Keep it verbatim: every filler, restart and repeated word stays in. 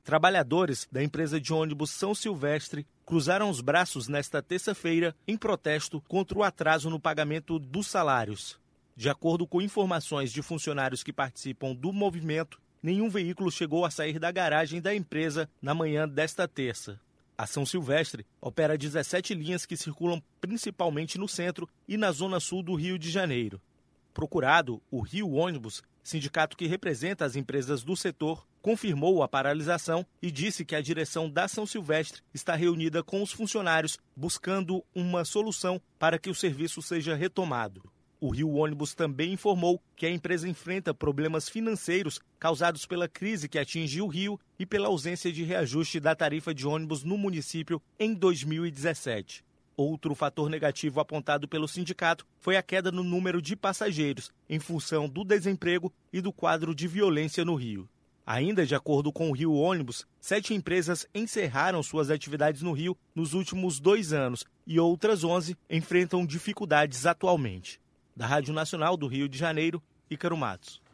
Trabalhadores da empresa de ônibus São Silvestre cruzaram os braços nesta terça-feira em protesto contra o atraso no pagamento dos salários. De acordo com informações de funcionários que participam do movimento, nenhum veículo chegou a sair da garagem da empresa na manhã desta terça. A São Silvestre opera dezessete linhas que circulam principalmente no centro e na zona sul do Rio de Janeiro. Procurado, o Rio Ônibus, sindicato que representa as empresas do setor, confirmou a paralisação e disse que a direção da São Silvestre está reunida com os funcionários buscando uma solução para que o serviço seja retomado. O Rio Ônibus também informou que a empresa enfrenta problemas financeiros causados pela crise que atingiu o Rio e pela ausência de reajuste da tarifa de ônibus no município em dois mil e dezessete. Outro fator negativo apontado pelo sindicato foi a queda no número de passageiros, em função do desemprego e do quadro de violência no Rio. Ainda de acordo com o Rio Ônibus, sete empresas encerraram suas atividades no Rio nos últimos dois anos e outras onze enfrentam dificuldades atualmente. Da Rádio Nacional do Rio de Janeiro, Ícaro Matos.